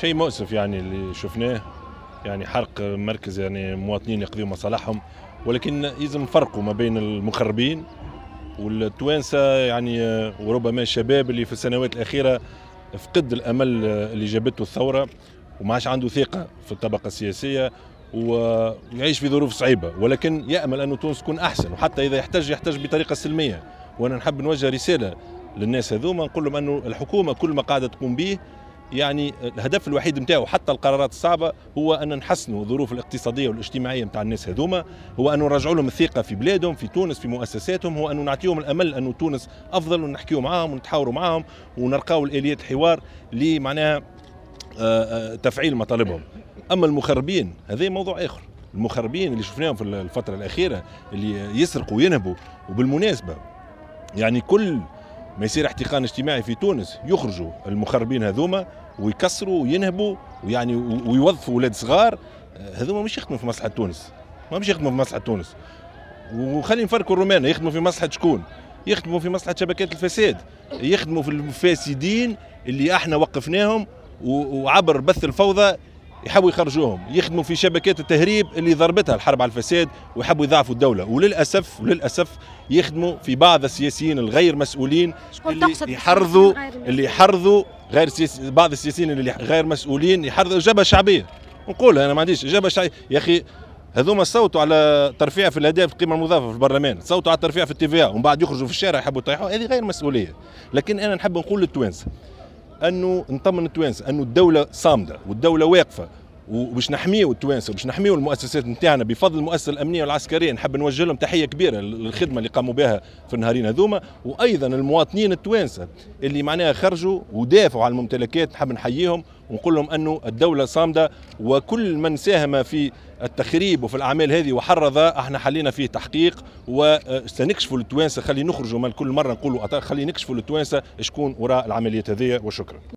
شيء مؤسف يعني اللي شفناه، يعني حرق مركز، يعني مواطنين يقضيوا مصالحهم، ولكن لازم نفرقوا ما بين المخربين والتوانسه، يعني وربما الشباب اللي في السنوات الاخيره فقد الامل اللي جابته الثوره وما عادش عنده ثقه في الطبقه السياسيه ويعيش في ظروف صعيبه، ولكن يامل انه تونس تكون احسن، وحتى اذا يحتاج بطريقه سلميه. وانا نحب نوجه رساله للناس هذوما، نقول لهم انه الحكومه كل ما قاعده تقوم به، يعني الهدف الوحيد نتاعو حتى القرارات الصعبه هو ان نحسنوا الظروف الاقتصاديه والاجتماعيه نتاع الناس هذوما، هو ان نرجعوا لهم الثقه في بلادهم، في تونس، في مؤسساتهم، هو ان نعطيهم الامل انه تونس افضل، ونحكيوا معاهم ونتحاوروا معاهم ونرقاو الاليات حوار اللي معناها تفعيل مطالبهم. اما المخربين هذا موضوع اخر. المخربين اللي شفناهم في الفتره الاخيره اللي يسرقوا وينهبوا، وبالمناسبه يعني كل ما يصير احتقان اجتماعي في تونس يخرجوا المخربين هذوما ويكسروا وينهبوا ويعني ويوظفوا اولاد صغار. هذوما مش يخدموا في مصلحه تونس، ما مش يخدموا في مصلحه تونس. وخلينا نفرقوا الرومان، يخدموا في مصلحه شكون؟ يخدموا في مصلحه شبكات الفساد، يخدموا في الفاسدين اللي احنا وقفناهم وعبر بث الفوضى يحبوا يخرجوهم، يخدموا في شبكات التهريب اللي ضربتها الحرب على الفساد ويحبوا يضعفوا الدولة، وللأسف يخدموا في بعض السياسيين الغير مسؤولين اللي يحرضوا بعض السياسيين اللي غير مسؤولين يحرضوا إجابة شعبية. نقول أنا ما عنديش إجابة شعبية يا أخي. هذوما صوتوا على ترفيع في الأهداف القيمة المضافة في البرلمان، صوتوا على الترفيع في التي ومن بعد يخرجوا في الشارع يحبوا يطيحوا، هذه غير مسؤولية. لكن أنا نحب نقول للتوانسة انه نطمن التوانسه انه الدوله صامده والدوله واقفه، وباش نحميو التوانسه وباش نحميو المؤسسات نتاعنا بفضل المؤسسه الامنيه والعسكريه. نحب نوجه لهم تحيه كبيره للخدمه اللي قاموا بها في النهارين هذوما، وايضا المواطنين التوانسه اللي معناها خرجوا ودافعوا على الممتلكات، نحب نحييهم ونقول لهم انه الدوله صامده، وكل من ساهم في التخريب وفي الاعمال هذه وحرض احنا حلينا فيه تحقيق وسنكشفوا للتوانسه. خلي نخرجوا من كل مره نقولوا خلي نكشفوا للتوانسه شكون وراء العمليات هذه. وشكرا.